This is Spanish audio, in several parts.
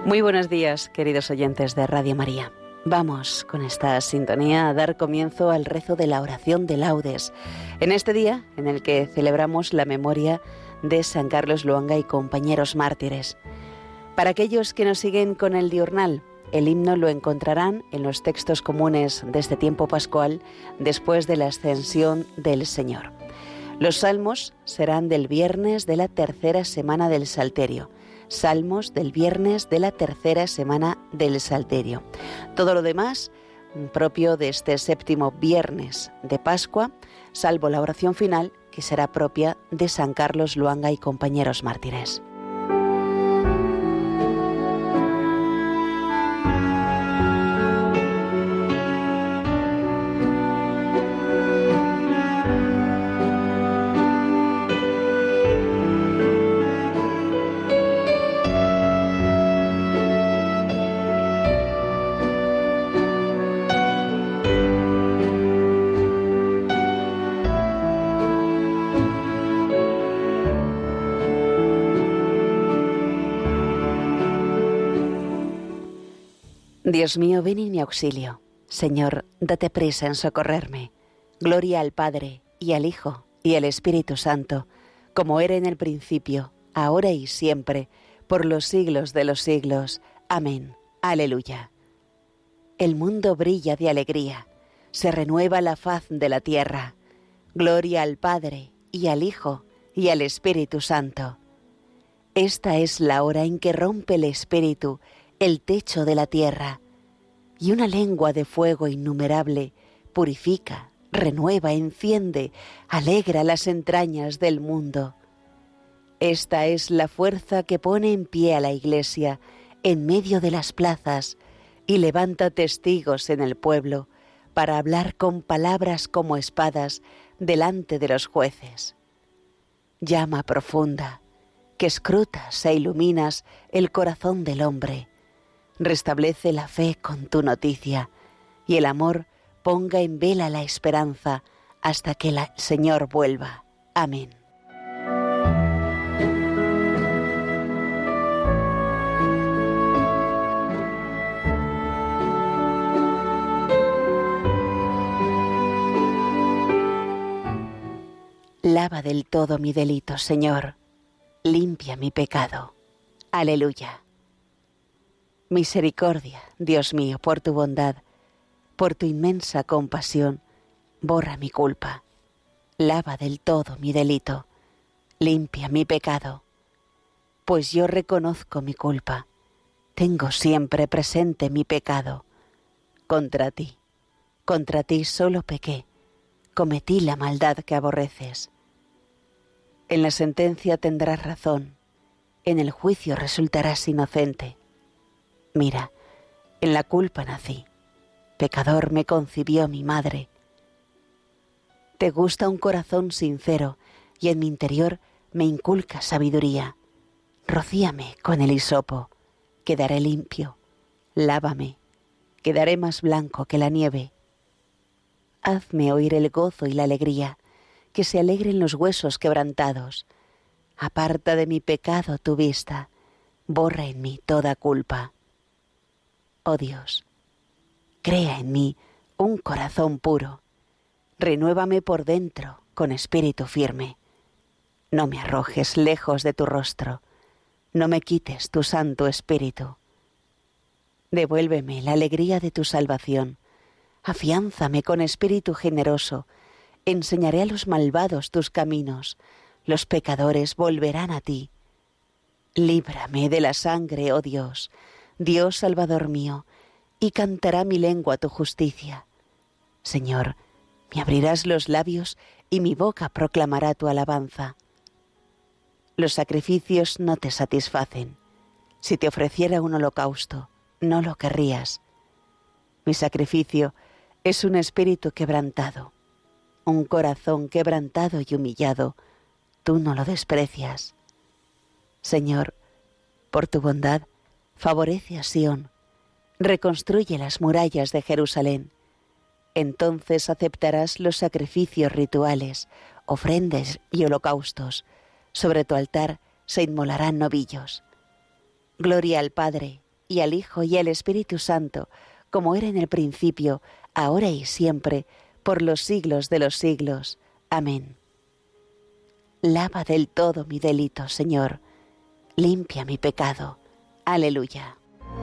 Muy buenos días, queridos oyentes de Radio María. Vamos con esta sintonía a dar comienzo al rezo de la oración de laudes, en este día en el que celebramos la memoria de San Carlos Luanga y compañeros mártires. Para aquellos que nos siguen con el diurnal, el himno lo encontrarán en los textos comunes de este tiempo pascual después de la ascensión del Señor. Los salmos serán del viernes de la tercera semana del Salterio. Salmos del viernes de la tercera semana del Salterio. Todo lo demás propio de este séptimo viernes de Pascua, salvo la oración final, que será propia de San Carlos Luanga y compañeros mártires. Dios mío, ven en mi auxilio. Señor, date prisa en socorrerme. Gloria al Padre, y al Hijo, y al Espíritu Santo, como era en el principio, ahora y siempre, por los siglos de los siglos. Amén. Aleluya. El mundo brilla de alegría, se renueva la faz de la tierra. Gloria al Padre, y al Hijo, y al Espíritu Santo. Esta es la hora en que rompe el Espíritu el techo de la tierra, y una lengua de fuego innumerable purifica, renueva, enciende, alegra las entrañas del mundo. Esta es la fuerza que pone en pie a la Iglesia en medio de las plazas y levanta testigos en el pueblo para hablar con palabras como espadas delante de los jueces. Llama profunda, que escrutas e iluminas el corazón del hombre. Restablece la fe con tu noticia, y el amor ponga en vela la esperanza hasta que el Señor vuelva. Amén. Lava del todo mi delito, Señor. Limpia mi pecado. Aleluya. Misericordia, Dios mío, por tu bondad, por tu inmensa compasión, borra mi culpa. Lava del todo mi delito. Limpia mi pecado. Pues yo reconozco mi culpa. Tengo siempre presente mi pecado. Contra ti solo pequé. Cometí la maldad que aborreces. En la sentencia tendrás razón, en el juicio resultarás inocente. Mira, en la culpa nací, pecador me concibió mi madre. Te gusta un corazón sincero y en mi interior me inculca sabiduría. Rocíame con el hisopo, quedaré limpio. Lávame, quedaré más blanco que la nieve. Hazme oír el gozo y la alegría, que se alegren los huesos quebrantados. Aparta de mi pecado tu vista, borra en mí toda culpa. Oh Dios, crea en mí un corazón puro, renuévame por dentro con espíritu firme. No me arrojes lejos de tu rostro, no me quites tu Santo Espíritu. Devuélveme la alegría de tu salvación, afiánzame con espíritu generoso, enseñaré a los malvados tus caminos, los pecadores volverán a ti. Líbrame de la sangre, oh Dios, Dios Salvador mío, y cantará mi lengua tu justicia. Señor, me abrirás los labios y mi boca proclamará tu alabanza. Los sacrificios no te satisfacen. Si te ofreciera un holocausto, no lo querrías. Mi sacrificio es un espíritu quebrantado, un corazón quebrantado y humillado. Tú no lo desprecias. Señor, por tu bondad, favorece a Sión, reconstruye las murallas de Jerusalén. Entonces aceptarás los sacrificios rituales, ofrendas y holocaustos. Sobre tu altar se inmolarán novillos. Gloria al Padre, y al Hijo, y al Espíritu Santo, como era en el principio, ahora y siempre, por los siglos de los siglos. Amén. Lava del todo mi delito, Señor. Limpia mi pecado. Aleluya.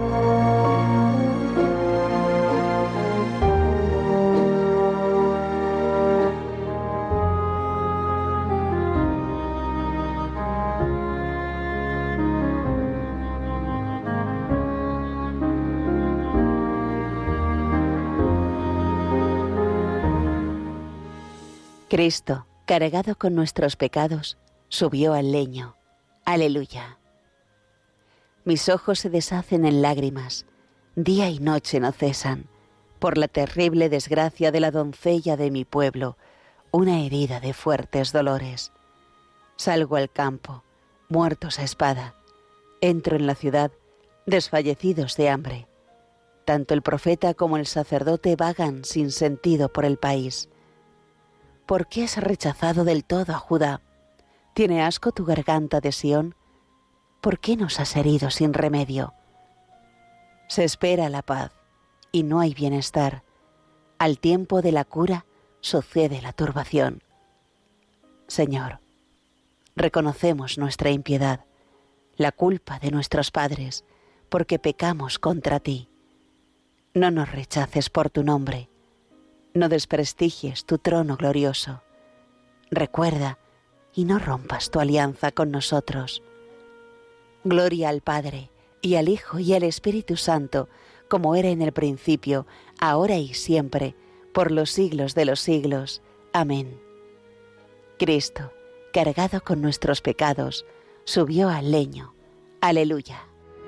Cristo, cargado con nuestros pecados, subió al leño. Aleluya. Mis ojos se deshacen en lágrimas, día y noche no cesan, por la terrible desgracia de la doncella de mi pueblo, una herida de fuertes dolores. Salgo al campo, muertos a espada. Entro en la ciudad, desfallecidos de hambre. Tanto el profeta como el sacerdote vagan sin sentido por el país. ¿Por qué has rechazado del todo a Judá? ¿Tiene asco tu garganta de Sión? ¿Por qué nos has herido sin remedio? Se espera la paz y no hay bienestar. Al tiempo de la cura sucede la turbación. Señor, reconocemos nuestra impiedad, la culpa de nuestros padres, porque pecamos contra ti. No nos rechaces por tu nombre. No desprestigies tu trono glorioso. Recuerda y no rompas tu alianza con nosotros. Gloria al Padre, y al Hijo, y al Espíritu Santo, como era en el principio, ahora y siempre, por los siglos de los siglos. Amén. Cristo, cargado con nuestros pecados, subió al leño. Aleluya.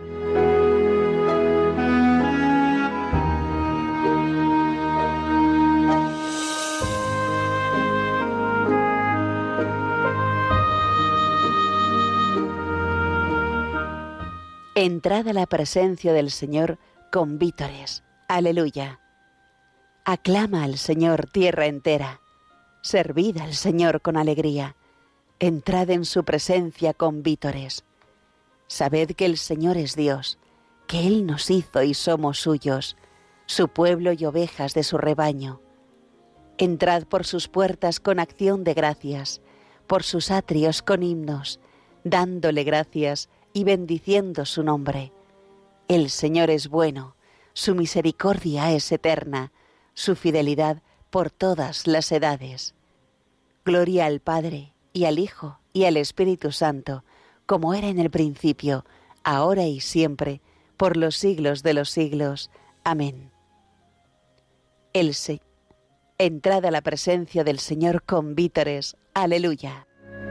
Entrad a la presencia del Señor con vítores. Aleluya. Aclama al Señor tierra entera. Servid al Señor con alegría. Entrad en su presencia con vítores. Sabed que el Señor es Dios, que Él nos hizo y somos suyos, su pueblo y ovejas de su rebaño. Entrad por sus puertas con acción de gracias, por sus atrios con himnos, dándole gracias y bendiciendo su nombre. El Señor es bueno, su misericordia es eterna, su fidelidad por todas las edades. Gloria al Padre, y al Hijo, y al Espíritu Santo, como era en el principio, ahora y siempre, por los siglos de los siglos. Amén. Entrad a la presencia del Señor con vítores. Aleluya.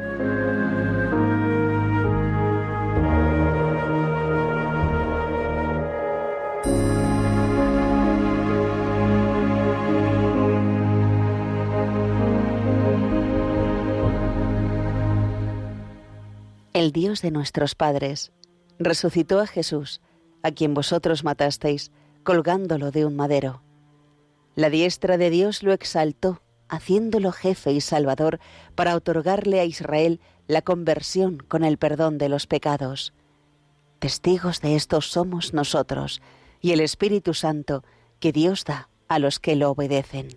El Dios de nuestros padres resucitó a Jesús, a quien vosotros matasteis, colgándolo de un madero. La diestra de Dios lo exaltó, haciéndolo jefe y salvador, para otorgarle a Israel la conversión con el perdón de los pecados. Testigos de esto somos nosotros, y el Espíritu Santo que Dios da a los que lo obedecen.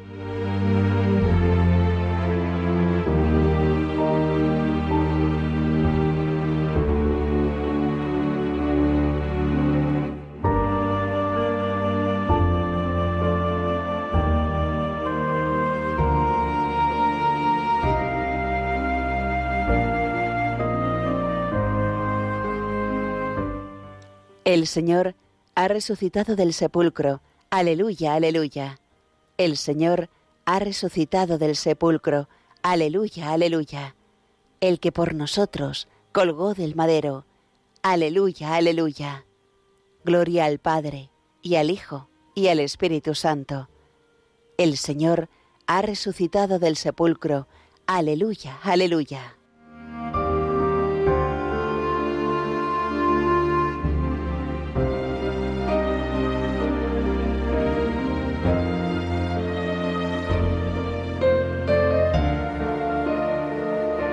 El Señor ha resucitado del sepulcro. Aleluya, aleluya. El Señor ha resucitado del sepulcro. Aleluya, aleluya. El que por nosotros colgó del madero. Aleluya, aleluya. Gloria al Padre, y al Hijo, y al Espíritu Santo. El Señor ha resucitado del sepulcro. Aleluya, aleluya.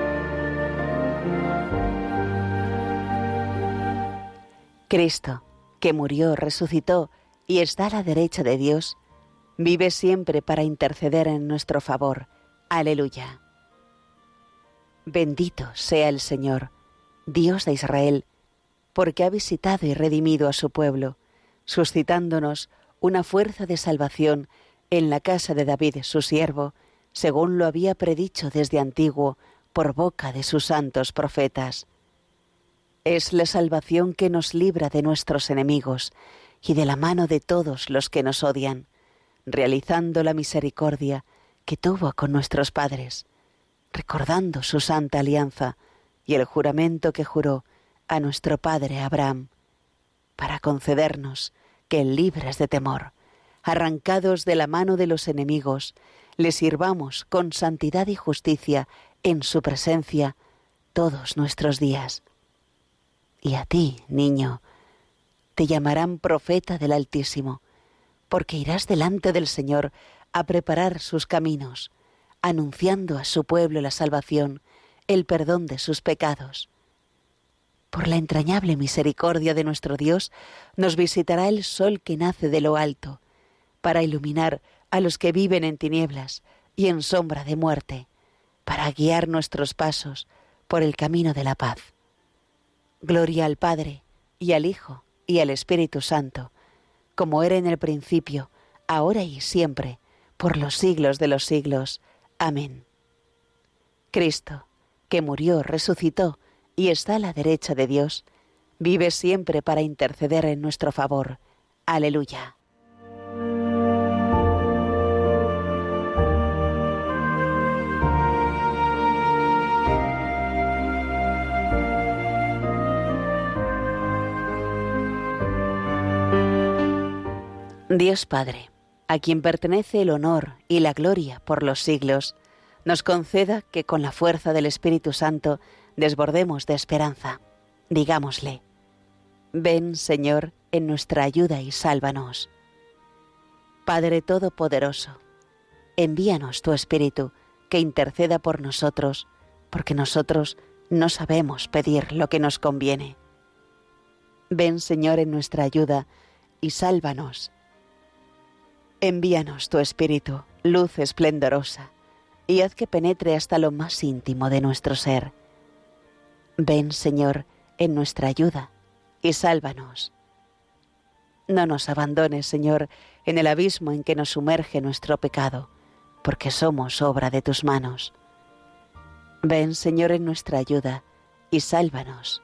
Cristo, que murió, resucitó y está a la derecha de Dios, vive siempre para interceder en nuestro favor. Aleluya. Bendito sea el Señor, Dios de Israel, porque ha visitado y redimido a su pueblo, suscitándonos una fuerza de salvación en la casa de David, su siervo, según lo había predicho desde antiguo por boca de sus santos profetas. Es la salvación que nos libra de nuestros enemigos y de la mano de todos los que nos odian, realizando la misericordia que tuvo con nuestros padres, recordando su santa alianza y el juramento que juró a nuestro padre Abraham, para concedernos que, libres de temor, arrancados de la mano de los enemigos, le sirvamos con santidad y justicia en su presencia todos nuestros días. Y a ti, niño, te llamarán profeta del Altísimo, porque irás delante del Señor a preparar sus caminos, anunciando a su pueblo la salvación, el perdón de sus pecados. Por la entrañable misericordia de nuestro Dios, nos visitará el sol que nace de lo alto, para iluminar a los que viven en tinieblas y en sombra de muerte, para guiar nuestros pasos por el camino de la paz. Gloria al Padre, y al Hijo, y al Espíritu Santo, como era en el principio, ahora y siempre, por los siglos de los siglos. Amén. Cristo, que murió, resucitó y está a la derecha de Dios, vive siempre para interceder en nuestro favor. Aleluya. Dios Padre, a quien pertenece el honor y la gloria por los siglos, nos conceda que con la fuerza del Espíritu Santo desbordemos de esperanza. Digámosle: ven, Señor, en nuestra ayuda y sálvanos. Padre Todopoderoso, envíanos tu Espíritu que interceda por nosotros, porque nosotros no sabemos pedir lo que nos conviene. Ven, Señor, en nuestra ayuda y sálvanos. Envíanos tu Espíritu, luz esplendorosa, y haz que penetre hasta lo más íntimo de nuestro ser. Ven, Señor, en nuestra ayuda, y sálvanos. No nos abandones, Señor, en el abismo en que nos sumerge nuestro pecado, porque somos obra de tus manos. Ven, Señor, en nuestra ayuda, y sálvanos.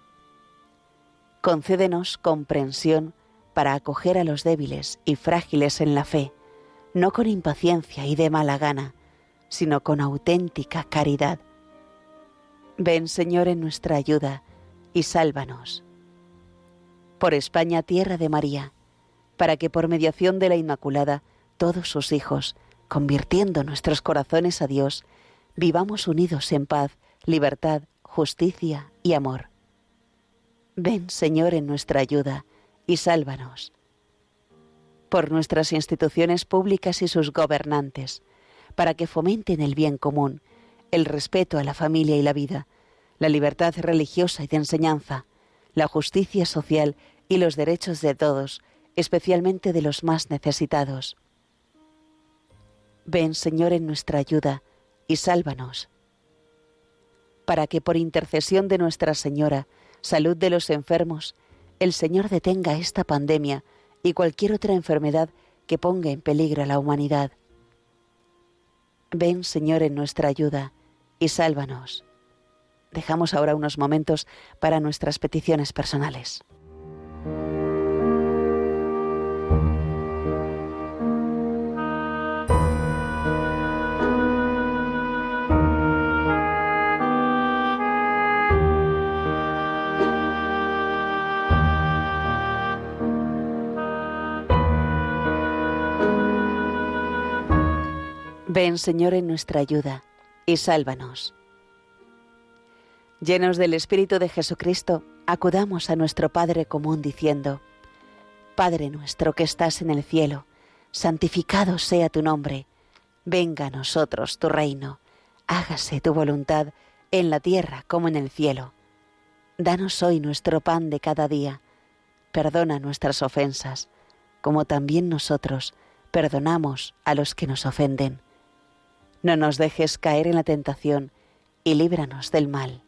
Concédenos comprensión para acoger a los débiles y frágiles en la fe, no con impaciencia y de mala gana, sino con auténtica caridad. Ven, Señor, en nuestra ayuda, y sálvanos. Por España, tierra de María, para que por mediación de la Inmaculada, todos sus hijos, convirtiendo nuestros corazones a Dios, vivamos unidos en paz, libertad, justicia y amor. Ven, Señor, en nuestra ayuda, y sálvanos. Por nuestras instituciones públicas y sus gobernantes, para que fomenten el bien común, el respeto a la familia y la vida, la libertad religiosa y de enseñanza, la justicia social y los derechos de todos, especialmente de los más necesitados. Ven, Señor, en nuestra ayuda, y sálvanos. Para que por intercesión de Nuestra Señora, salud de los enfermos, el Señor detenga esta pandemia y cualquier otra enfermedad que ponga en peligro a la humanidad. Ven, Señor, en nuestra ayuda, y sálvanos. Dejamos ahora unos momentos para nuestras peticiones personales. Ven, Señor, en nuestra ayuda, y sálvanos. Llenos del Espíritu de Jesucristo, acudamos a nuestro Padre común diciendo: Padre nuestro que estás en el cielo, santificado sea tu nombre. Venga a nosotros tu reino. Hágase tu voluntad en la tierra como en el cielo. Danos hoy nuestro pan de cada día. perdona nuestras ofensas, como también nosotros perdonamos a los que nos ofenden. No nos dejes caer en la tentación y líbranos del mal.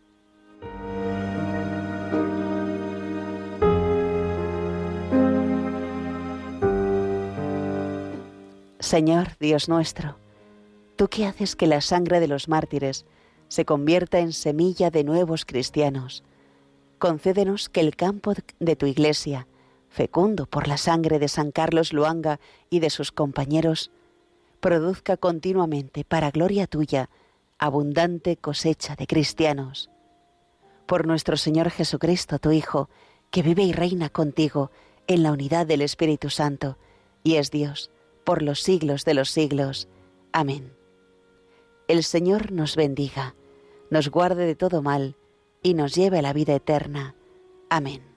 Señor Dios nuestro, tú que haces que la sangre de los mártires se convierta en semilla de nuevos cristianos, concédenos que el campo de tu Iglesia, fecundo por la sangre de San Carlos Luanga y de sus compañeros, produzca continuamente, para gloria tuya, abundante cosecha de cristianos. Por nuestro Señor Jesucristo, tu Hijo, que vive y reina contigo en la unidad del Espíritu Santo, y es Dios por los siglos de los siglos. Amén. El Señor nos bendiga, nos guarde de todo mal, y nos lleve a la vida eterna. Amén.